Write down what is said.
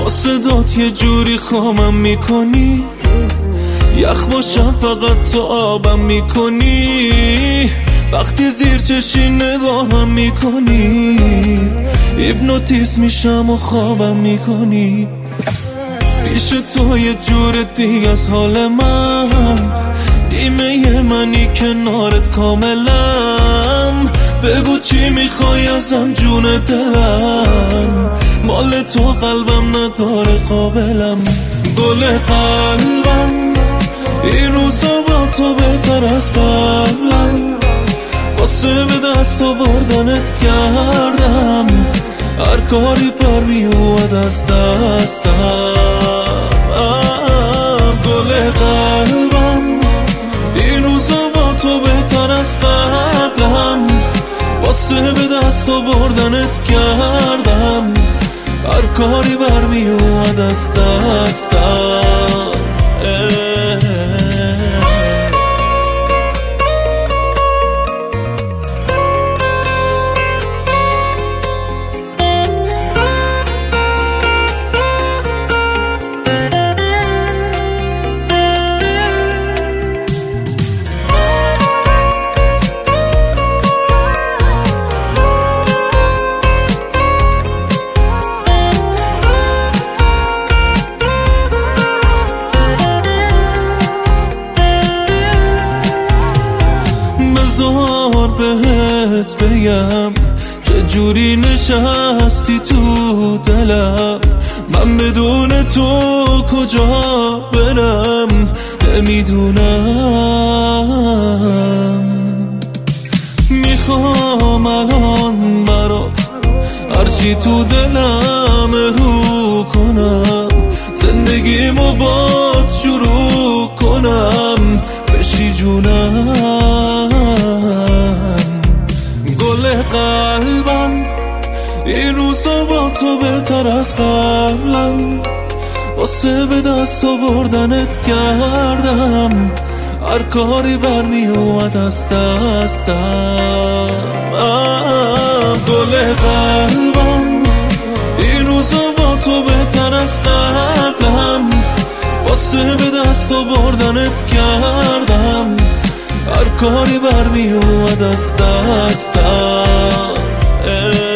با صدات یه جوری خامم میکنی، یخ باشم فقط تو آبم میکنی. وقتی زیر چشی نگاهم میکنی، هیپنوتیزم میشم و خوابم میکنی. پیش تو یه جور دیگه از حال من، نیمه منی کنارت کاملم. بگو چی میخوای ازم جون دلم، مال تو قلبم نداره قابلم. گل قلبم این روزا با تو بهتر از قبلم، واسه به دست آوردنت کردم هر کاری پر میومد از دستم. گل قلبم این روزا با تو بهتر از قبلم، واسه به دست آوردنت کردم هر کاری بر میومد از دستم. بذار بهت بگم چجوری نشستی تو دلم، من بدون تو کجا برم نمیدونم. میخوام الان برات هرچی تو دلم رو کنم، زندگیمو باد شروع کنم بشی جونم. گل قلبم این روزا با تو بهتر از قبلم، واسه به دست آوردنت کردم هر کاری بر میومد از دستم. گل قلبم این روزا با تو بهتر از قبلم، واسه به دست آوردنت کردم هر کاری بر میومد از دستم.